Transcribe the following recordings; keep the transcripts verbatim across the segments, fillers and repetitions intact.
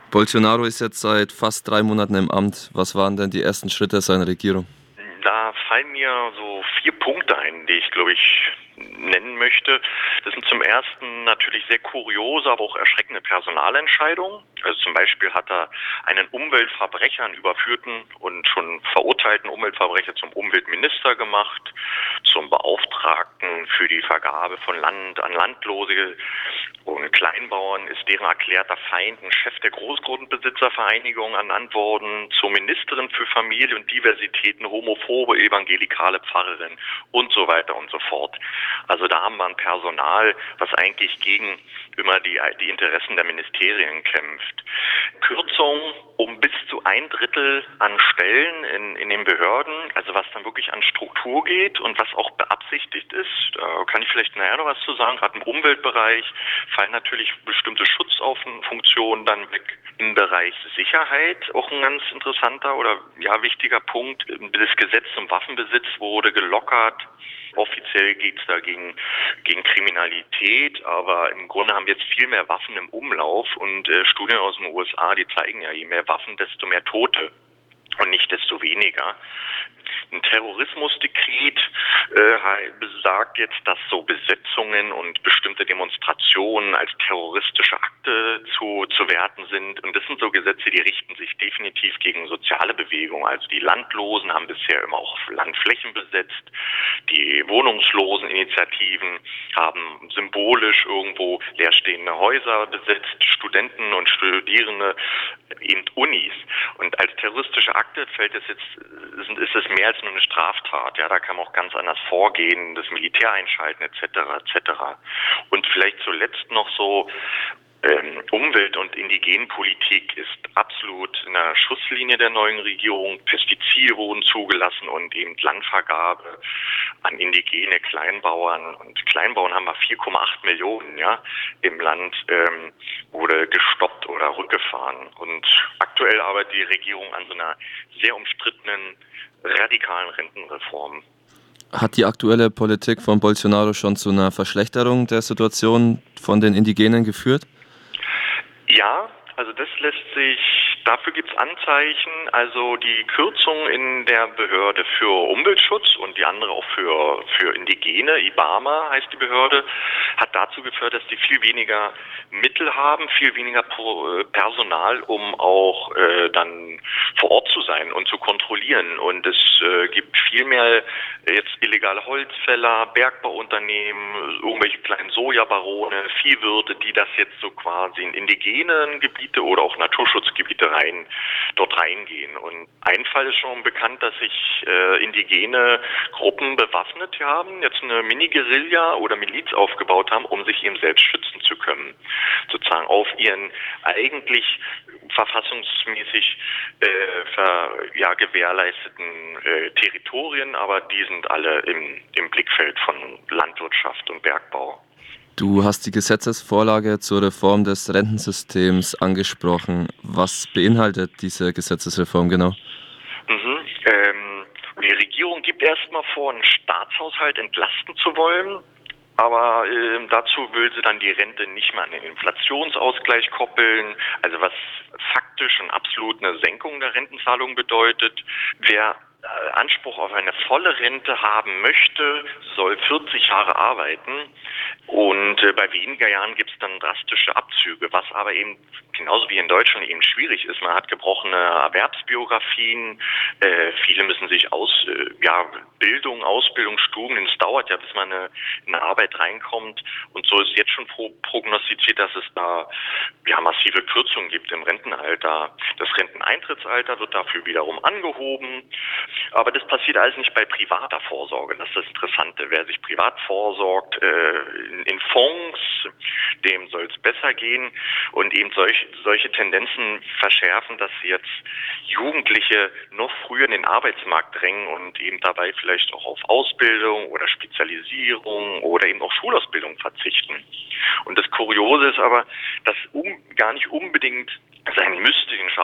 Bolsonaro ist jetzt seit fast drei Monaten im Amt. Was waren denn die ersten Schritte seiner Regierung? Da fallen mir so vier Punkte ein, die ich, glaube ich, nennen möchte. Das sind zum ersten natürlich sehr kuriose, aber auch erschreckende Personalentscheidungen. Also zum Beispiel hat er einen Umweltverbrecher, einen überführten und schon verurteilten Umweltverbrecher zum Umweltminister gemacht, zum Beauftragten für die Vergabe von Land an Landlose und Kleinbauern ist deren erklärter Feind, ein Chef der Großgrundbesitzervereinigung ernannt worden, zur Ministerin für Familie und Diversität, eine homophobe evangelikale Pfarrerin und so weiter und so fort. Also da haben wir ein Personal, was eigentlich gegen immer die, die Interessen der Ministerien kämpft. Kürzungen um bis zu ein Drittel an Stellen in, in den Behörden, also was dann wirklich an Struktur geht und was auch beabsichtigt ist, da kann ich vielleicht nachher noch was zu sagen. Gerade im Umweltbereich fallen natürlich bestimmte Schutzfunktionen dann weg. Im Bereich Sicherheit auch ein ganz interessanter oder ja wichtiger Punkt. Das Gesetz zum Waffenbesitz wurde gelockert. Offiziell geht es da gegen, gegen Kriminalität, aber im Grunde haben wir jetzt viel mehr Waffen im Umlauf und äh, Studien aus den U S A, die zeigen ja, je mehr Waffen, desto mehr Tote und nicht desto weniger. Ein Terrorismusdekret äh, besagt jetzt, dass so Besetzungen und bestimmte Demonstrationen als terroristische Akte zu, zu werten sind. Und das sind so Gesetze, die richten sich definitiv gegen soziale Bewegungen. Also die Landlosen haben bisher immer auch Landflächen besetzt. Die Wohnungsloseninitiativen haben symbolisch irgendwo leerstehende Häuser besetzt, Studenten und Studierende, eben Unis. Und als terroristische Akte fällt es jetzt, ist es mehr als nur eine Straftat. Ja, da kann man auch ganz anders vorgehen, das Militär einschalten et cetera et cetera. Und vielleicht zuletzt noch so, Ähm, Umwelt- und Indigenpolitik ist absolut in der Schusslinie der neuen Regierung. Pestizide wurden zugelassen und eben Landvergabe an indigene Kleinbauern. Und Kleinbauern haben wir vier Komma acht Millionen, ja, im Land ähm, wurde gestoppt oder rückgefahren. Und aktuell arbeitet die Regierung an so einer sehr umstrittenen, radikalen Rentenreform. Hat die aktuelle Politik von Bolsonaro schon zu einer Verschlechterung der Situation von den Indigenen geführt? Ja, also das lässt sich, dafür gibt es Anzeichen, also die Kürzung in der Behörde für Umweltschutz und die andere auch für, für Indigene, I B A M A heißt die Behörde, hat dazu geführt, dass die viel weniger Mittel haben, viel weniger Personal, um auch äh, dann vor Ort zu sein und zu kontrollieren. Und es äh, gibt viel mehr jetzt illegale Holzfäller, Bergbauunternehmen, irgendwelche kleinen Sojabarone, Viehwirte, die das jetzt so quasi in indigenen Gebiete oder auch Naturschutzgebiete rein, dort reingehen. Und ein Fall ist schon bekannt, dass sich äh, indigene Gruppen bewaffnet haben, jetzt eine Mini-Guerilla oder Miliz aufgebaut haben, um sich eben selbst schützen zu können. Sozusagen auf ihren eigentlich verfassungsmäßig äh, ver, ja, gewährleisteten äh, Territorien, aber die sind alle im, im Blickfeld von Landwirtschaft und Bergbau. Du hast die Gesetzesvorlage zur Reform des Rentensystems angesprochen. Was beinhaltet diese Gesetzesreform genau? Mhm, ähm, die Regierung gibt erstmal vor, einen Staatshaushalt entlasten zu wollen. Aber äh, dazu will sie dann die Rente nicht mehr an den Inflationsausgleich koppeln, also was faktisch und absolut eine Senkung der Rentenzahlung bedeutet. Wer äh, Anspruch auf eine volle Rente haben möchte, soll vierzig Jahre arbeiten. Und äh, bei weniger Jahren gibt es dann drastische Abzüge, was aber eben genauso wie in Deutschland eben schwierig ist. Man hat gebrochene Erwerbsbiografien, äh, viele müssen sich aus, äh, ja, Bildung, Ausbildung, Studium, es dauert ja, bis man eine, in eine Arbeit reinkommt. Und so ist jetzt schon pro, prognostiziert, dass es da ja, massive Kürzungen gibt im Rentenalter. Das Renteneintrittsalter wird dafür wiederum angehoben. Aber das passiert alles nicht bei privater Vorsorge. Das ist das Interessante. Wer sich privat vorsorgt, äh, in, in Fonds, dem soll es besser gehen. Und eben solch, solche Tendenzen verschärfen, dass jetzt Jugendliche noch früher in den Arbeitsmarkt drängen und eben dabei vielleicht auch auf Ausbildung oder Spezialisierung oder eben auch Schulausbildung verzichten. Und das Kuriose ist aber, dass um, gar nicht unbedingt sein müsste, den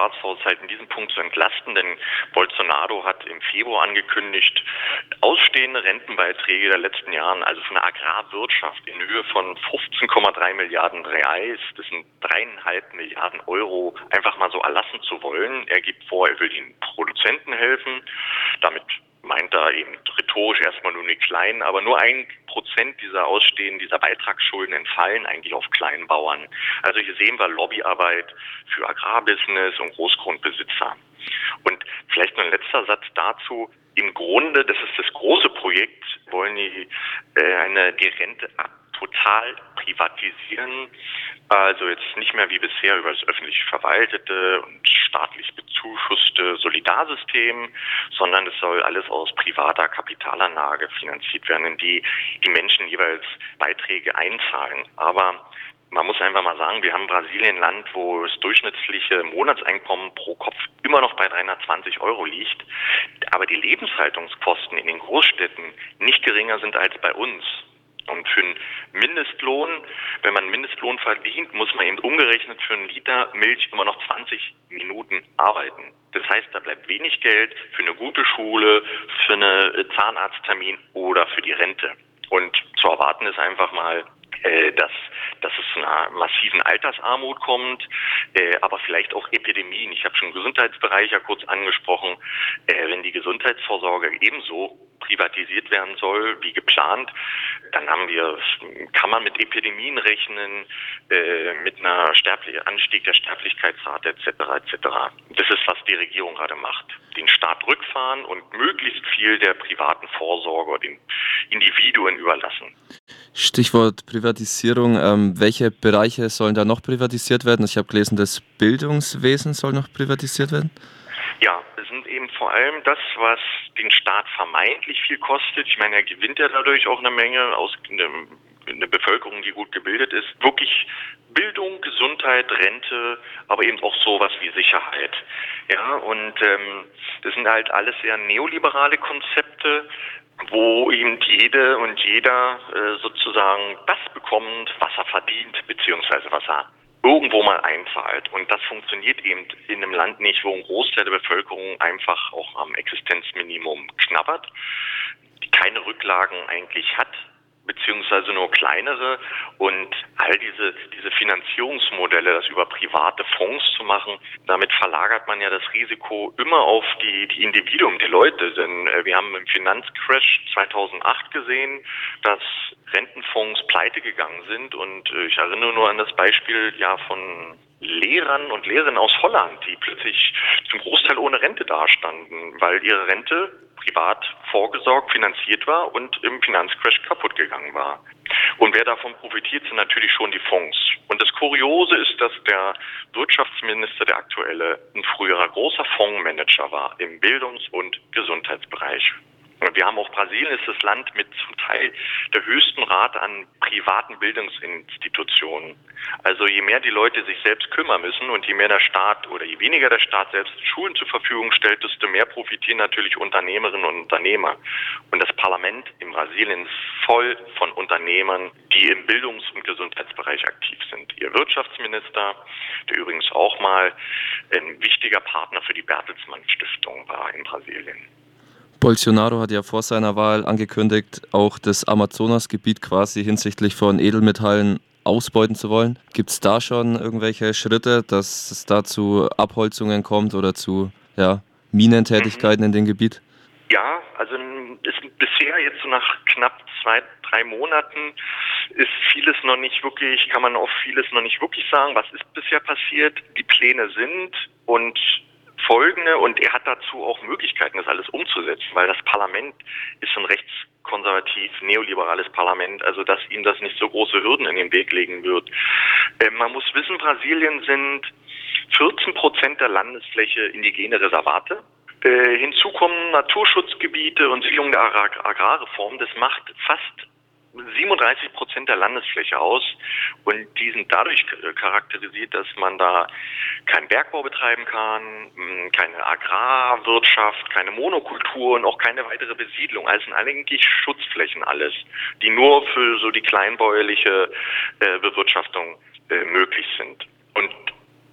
Staatshaushalt in diesem Punkt zu entlasten, denn Bolsonaro hat im Februar angekündigt, ausstehende Rentenbeiträge der letzten Jahre, also von der Agrarwirtschaft in Höhe von fünfzehn Komma drei Milliarden Reais, das sind dreieinhalb Milliarden Euro, einfach mal so erlassen zu wollen. Er gibt vor, er will den Produzenten helfen, damit meint er eben rhetorisch erstmal nur die Kleinen, aber nur ein Prozent dieser Ausstehenden, dieser Beitragsschulden entfallen eigentlich auf Kleinbauern. Also hier sehen wir Lobbyarbeit für Agrarbusiness und Großgrundbesitzer. Und vielleicht noch ein letzter Satz dazu. Im Grunde, das ist das große Projekt, wollen die äh, eine die Rente ab total privatisieren. Also jetzt nicht mehr wie bisher über das öffentlich verwaltete und staatlich bezuschusste Solidarsystem, sondern es soll alles aus privater Kapitalanlage finanziert werden, in die die Menschen jeweils Beiträge einzahlen. Aber man muss einfach mal sagen, wir haben Brasilien, ein Land, wo das durchschnittliche Monatseinkommen pro Kopf immer noch bei dreihundertzwanzig Euro liegt, aber die Lebenshaltungskosten in den Großstädten nicht geringer sind als bei uns. Und für einen Mindestlohn, wenn man einen Mindestlohn verdient, muss man eben umgerechnet für einen Liter Milch immer noch zwanzig Minuten arbeiten. Das heißt, da bleibt wenig Geld für eine gute Schule, für einen Zahnarzttermin oder für die Rente. Und zu erwarten ist einfach mal, äh, dass, dass es zu einer massiven Altersarmut kommt, äh, aber vielleicht auch Epidemien. Ich habe schon den Gesundheitsbereich ja kurz angesprochen. Äh, wenn die Gesundheitsvorsorge ebenso privatisiert werden soll wie geplant, dann haben wir, kann man mit Epidemien rechnen, äh, mit einer Sterblich- Anstieg der Sterblichkeitsrate et cetera et cetera. Das ist, was die Regierung gerade macht. Den Staat rückfahren und möglichst viel der privaten Vorsorge oder den Individuen überlassen. Stichwort Privatisierung. Ähm, welche Bereiche sollen da noch privatisiert werden? Ich habe gelesen, das Bildungswesen soll noch privatisiert werden. Ja, es sind eben vor allem das, was den Staat vermeintlich viel kostet. Ich meine, er gewinnt ja dadurch auch eine Menge aus einer Bevölkerung, die gut gebildet ist. Wirklich Bildung, Gesundheit, Rente, aber eben auch sowas wie Sicherheit. Ja, und ähm, das sind halt alles sehr neoliberale Konzepte, wo eben jede und jeder äh, sozusagen das bekommt, was er verdient, beziehungsweise was er irgendwo mal einzahlt. Und das funktioniert eben in einem Land nicht, wo ein Großteil der Bevölkerung einfach auch am Existenzminimum knabbert, die keine Rücklagen eigentlich hat, beziehungsweise nur kleinere, und all diese diese Finanzierungsmodelle, das über private Fonds zu machen, damit verlagert man ja das Risiko immer auf die die Individuen, die Leute, denn äh, wir haben im Finanzcrash zweitausendacht gesehen, dass Rentenfonds pleite gegangen sind, und äh, ich erinnere nur an das Beispiel ja von Lehrern und Lehrerinnen aus Holland, die plötzlich zum Großteil ohne Rente dastanden, weil ihre Rente privat vorgesorgt, finanziert war und im Finanzcrash kaputt gegangen war. Und wer davon profitiert, sind natürlich schon die Fonds. Und das Kuriose ist, dass der Wirtschaftsminister, der aktuelle, ein früherer großer Fondsmanager war im Bildungs- und Gesundheitsbereich. Und wir haben auch, Brasilien ist das Land mit zum Teil der höchsten Rate an privaten Bildungsinstitutionen. Also je mehr die Leute sich selbst kümmern müssen und je mehr der Staat oder je weniger der Staat selbst Schulen zur Verfügung stellt, desto mehr profitieren natürlich Unternehmerinnen und Unternehmer. Und das Parlament in Brasilien ist voll von Unternehmern, die im Bildungs- und Gesundheitsbereich aktiv sind. Ihr Wirtschaftsminister, der übrigens auch mal ein wichtiger Partner für die Bertelsmann Stiftung war in Brasilien. Bolsonaro hat ja vor seiner Wahl angekündigt, auch das Amazonasgebiet quasi hinsichtlich von Edelmetallen ausbeuten zu wollen. Gibt es da schon irgendwelche Schritte, dass es da zu Abholzungen kommt oder zu ja, Minentätigkeiten mhm. in dem Gebiet? Ja, also ist bisher jetzt so nach knapp zwei, drei Monaten ist vieles noch nicht wirklich, kann man auf vieles noch nicht wirklich sagen, was ist bisher passiert. Die Pläne sind und folgende, und er hat dazu auch Möglichkeiten, das alles umzusetzen, weil das Parlament ist ein rechtskonservativ, neoliberales Parlament, also dass ihm das nicht so große Hürden in den Weg legen wird. Äh, man muss wissen, Brasilien sind vierzehn Prozent der Landesfläche indigene Reservate. Äh, hinzu kommen Naturschutzgebiete und Siedlung der Agrar- Agrarreform. Das macht fast siebenunddreißig Prozent der Landesfläche aus, und die sind dadurch charakterisiert, dass man da keinen Bergbau betreiben kann, keine Agrarwirtschaft, keine Monokultur und auch keine weitere Besiedlung. Also sind eigentlich Schutzflächen alles, die nur für so die kleinbäuerliche äh, Bewirtschaftung äh, möglich sind. Und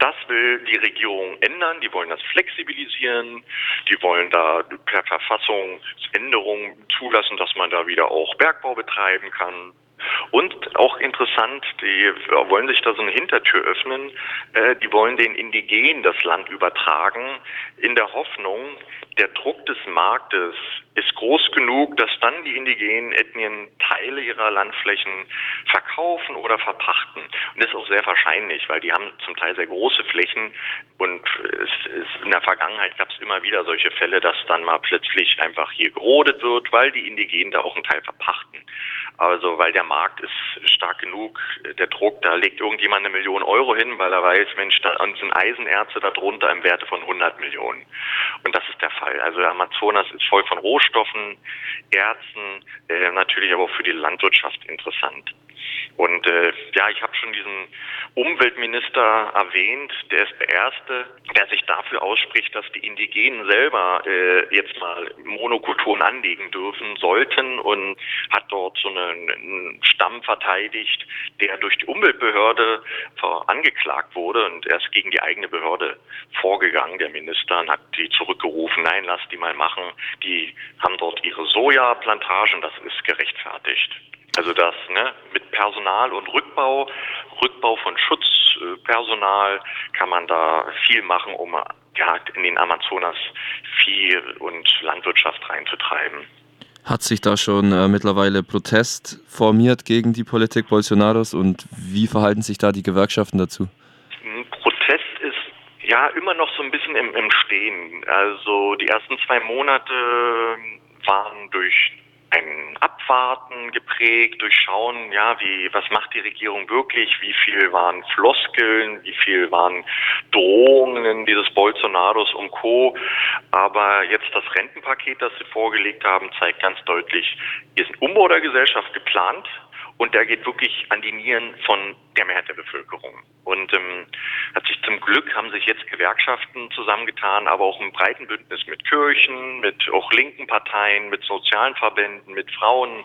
Das will die Regierung ändern, die wollen das flexibilisieren, die wollen da per Verfassungsänderung zulassen, dass man da wieder auch Bergbau betreiben kann. Und auch interessant, die wollen sich da so eine Hintertür öffnen, äh, die wollen den Indigenen das Land übertragen, in der Hoffnung, der Druck des Marktes ist groß genug, dass dann die indigenen Ethnien Teile ihrer Landflächen verkaufen oder verpachten. Und das ist auch sehr wahrscheinlich, weil die haben zum Teil sehr große Flächen und es ist, in der Vergangenheit gab es immer wieder solche Fälle, dass dann mal plötzlich einfach hier gerodet wird, weil die Indigenen da auch einen Teil verpachten. Also weil der Markt ist stark genug, der Druck, da legt irgendjemand eine Million Euro hin, weil er weiß, Mensch, da sind Eisenerze darunter im Werte von hundert Millionen. Und das ist der Fall. Also der Amazonas ist voll von Rohstoffen, Erzen, äh, natürlich aber auch für die Landwirtschaft interessant. Und äh, ja, ich habe schon diesen Umweltminister erwähnt, der ist der Erste, der sich dafür ausspricht, dass die Indigenen selber äh, jetzt mal Monokulturen anlegen dürfen sollten und hat dort so einen, einen Stamm verteidigt, der durch die Umweltbehörde angeklagt wurde und er ist gegen die eigene Behörde vorgegangen, der Minister, und hat die zurückgerufen, nein, lass die mal machen, die haben dort ihre Sojaplantagen, das ist gerechtfertigt. Also das ne, mit Personal und Rückbau, Rückbau von Schutzpersonal kann man da viel machen, um ja, in den Amazonas Vieh und Landwirtschaft reinzutreiben. Hat sich da schon äh, mittlerweile Protest formiert gegen die Politik Bolsonaros und wie verhalten sich da die Gewerkschaften dazu? Protest ist ja immer noch so ein bisschen im, im Stehen. Also die ersten zwei Monate waren durch ein Abwarten geprägt, durchschauen, ja, wie, was macht die Regierung wirklich, wie viel waren Floskeln, wie viel waren Drohungen dieses Bolsonaros und Co. Aber jetzt das Rentenpaket, das sie vorgelegt haben, zeigt ganz deutlich, hier ist ein Umbau der Gesellschaft geplant und der geht wirklich an die Nieren von der Mehrheit der Bevölkerung. Und ähm, hat sich zum Glück haben sich jetzt Gewerkschaften zusammengetan, aber auch im breiten Bündnis mit Kirchen, mit auch linken Parteien, mit sozialen Verbänden, mit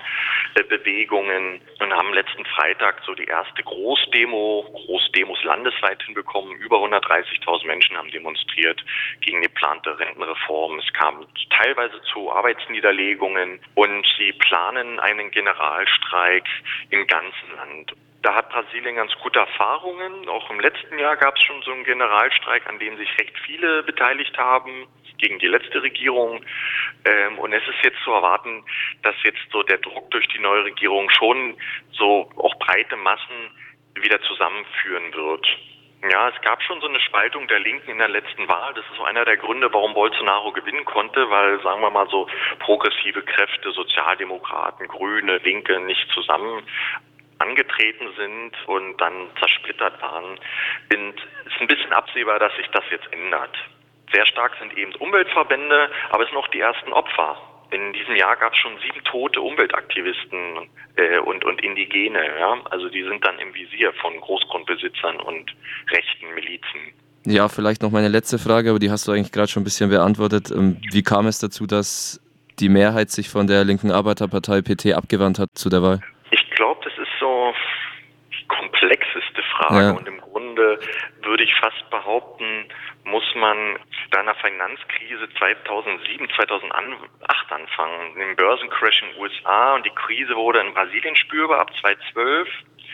Frauenbewegungen äh, und haben letzten Freitag so die erste Großdemo, Großdemos landesweit hinbekommen. Über hundertdreißigtausend Menschen haben demonstriert gegen die geplante Rentenreform. Es kam teilweise zu Arbeitsniederlegungen und sie planen einen Generalstreik im ganzen Land. Da hat Brasilien ganz gute Erfahrungen. Auch im letzten Jahr gab es schon so einen Generalstreik, an dem sich recht viele beteiligt haben gegen die letzte Regierung. Ähm, und es ist jetzt zu erwarten, dass jetzt so der Druck durch die neue Regierung schon so auch breite Massen wieder zusammenführen wird. Ja, es gab schon so eine Spaltung der Linken in der letzten Wahl. Das ist so einer der Gründe, warum Bolsonaro gewinnen konnte, weil, sagen wir mal so, progressive Kräfte, Sozialdemokraten, Grüne, Linke nicht zusammen angetreten sind und dann zersplittert waren. Und es ist ein bisschen absehbar, dass sich das jetzt ändert. Sehr stark sind eben Umweltverbände, aber es sind auch die ersten Opfer. In diesem Jahr gab es schon sieben tote Umweltaktivisten äh, und, und Indigene. Ja? Also die sind dann im Visier von Großgrundbesitzern und rechten Milizen. Ja, vielleicht noch meine letzte Frage, aber die hast du eigentlich gerade schon ein bisschen beantwortet. Wie kam es dazu, dass die Mehrheit sich von der linken Arbeiterpartei P T abgewandt hat zu der Wahl? Ich glaube, das ist so die komplexeste Frage ja. Und im Grunde würde ich fast behaupten, muss man da einer Finanzkrise zweitausendsieben, zweitausendacht anfangen, den Börsencrash in den U S A und die Krise wurde in Brasilien spürbar ab zweitausendzwölf.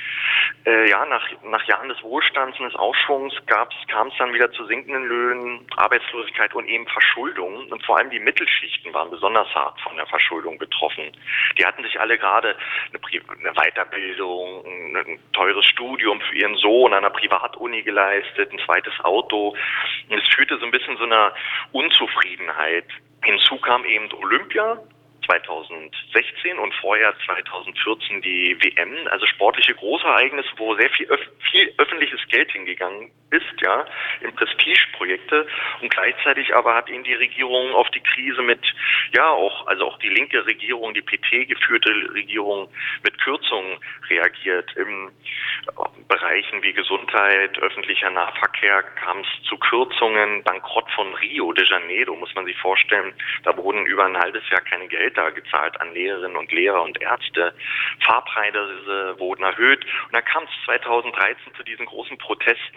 Äh, ja, nach, nach Jahren des Wohlstands und des Aufschwungs kam es dann wieder zu sinkenden Löhnen, Arbeitslosigkeit und eben Verschuldung. Und vor allem die Mittelschichten waren besonders hart von der Verschuldung betroffen. Die hatten sich alle gerade eine, eine Weiterbildung, ein, ein teures Studium für ihren Sohn an einer Privatuni geleistet, ein zweites Auto. Und es führte so ein bisschen so einer Unzufriedenheit. Hinzu kam eben Olympia zweitausendsechzehn und vorher zweitausendvierzehn die W M, also sportliche Großereignisse, wo sehr viel, öf- viel öffentliches Geld hingegangen ist, ja, in Prestigeprojekte und gleichzeitig aber hat ihnen die Regierung auf die Krise mit, ja auch, also auch die linke Regierung, die P T geführte Regierung mit Kürzungen reagiert. Im Bereichen wie Gesundheit, öffentlicher Nahverkehr kam es zu Kürzungen, Bankrott von Rio de Janeiro, muss man sich vorstellen, da wurden über ein halbes Jahr keine Geld gezahlt an Lehrerinnen und Lehrer und Ärzte. Fahrpreise wurden erhöht und dann kam es zweitausenddreizehn zu diesen großen Protesten.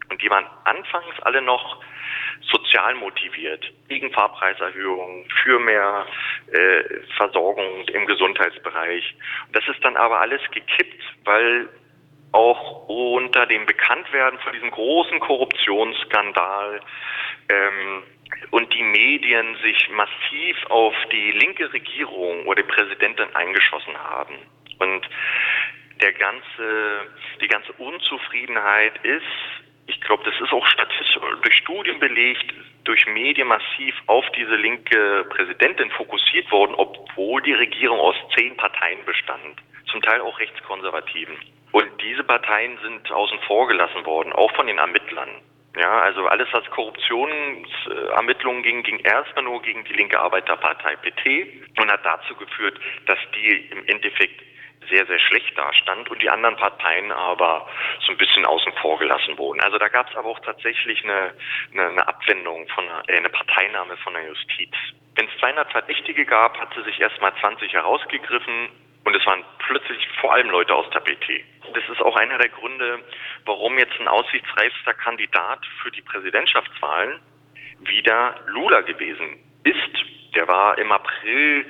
Und die waren anfangs alle noch sozial motiviert, gegen Fahrpreiserhöhungen, für mehr äh, Versorgung im Gesundheitsbereich. Und das ist dann aber alles gekippt, weil auch unter dem Bekanntwerden von diesem großen Korruptionsskandal ähm, und die Medien sich massiv auf die linke Regierung oder die Präsidentin eingeschossen haben. Und der ganze, die ganze Unzufriedenheit ist, ich glaube, das ist auch statistisch durch Studien belegt, durch Medien massiv auf diese linke Präsidentin fokussiert worden, obwohl die Regierung aus zehn Parteien bestand, zum Teil auch rechtskonservativen. Und diese Parteien sind außen vor gelassen worden, auch von den Ermittlern. Ja, also alles, was Korruptionsermittlungen ging, ging erstmal nur gegen die linke Arbeiterpartei P T und hat dazu geführt, dass die im Endeffekt sehr, sehr schlecht dastand und die anderen Parteien aber so ein bisschen außen vor gelassen wurden. Also da gab es aber auch tatsächlich eine, eine, eine Abwendung, von einer, äh, eine Parteinahme von der Justiz. Wenn es zweihundert Verdächtige gab, hat sie sich erstmal zwanzig herausgegriffen und es waren plötzlich vor allem Leute aus der P T. Das ist auch einer der Gründe, warum jetzt ein aussichtsreichster Kandidat für die Präsidentschaftswahlen wieder Lula gewesen ist. Der war im April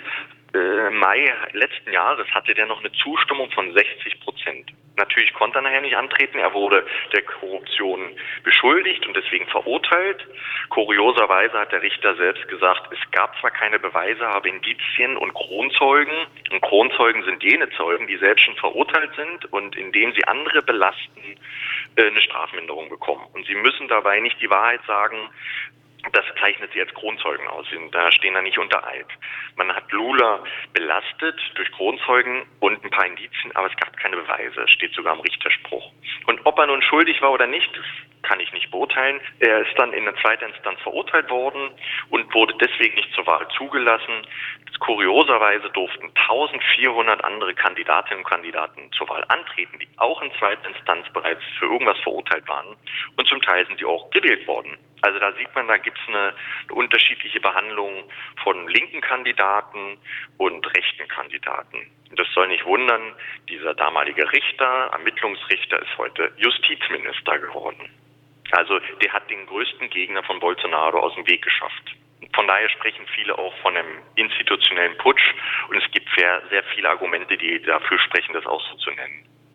Mai letzten Jahres hatte der noch eine Zustimmung von sechzig Prozent. Natürlich konnte er nachher nicht antreten. Er wurde der Korruption beschuldigt und deswegen verurteilt. Kurioserweise hat der Richter selbst gesagt, es gab zwar keine Beweise, aber Indizien und Kronzeugen. Und Kronzeugen sind jene Zeugen, die selbst schon verurteilt sind und indem sie andere belasten, eine Strafminderung bekommen. Und sie müssen dabei nicht die Wahrheit sagen. Das zeichnet sie als Kronzeugen aus. Da stehen da nicht unter Eid. Man hat Lula belastet durch Kronzeugen und ein paar Indizien, aber es gab keine Beweise. Steht sogar im Richterspruch. Und ob er nun schuldig war oder nicht, das kann ich nicht beurteilen. Er ist dann in der zweiten Instanz verurteilt worden und wurde deswegen nicht zur Wahl zugelassen. Kurioserweise durften eintausendvierhundert andere Kandidatinnen und Kandidaten zur Wahl antreten, die auch in zweiter Instanz bereits für irgendwas verurteilt waren. Und zum Teil sind die auch gewählt worden. Also da sieht man, da gibt es eine, eine unterschiedliche Behandlung von linken Kandidaten und rechten Kandidaten. Und das soll nicht wundern, dieser damalige Richter, Ermittlungsrichter, ist heute Justizminister geworden. Also der hat den größten Gegner von Bolsonaro aus dem Weg geschafft. Von daher sprechen viele auch von einem institutionellen Putsch und es gibt sehr, sehr viele Argumente, die dafür sprechen, das auch so zu nennen.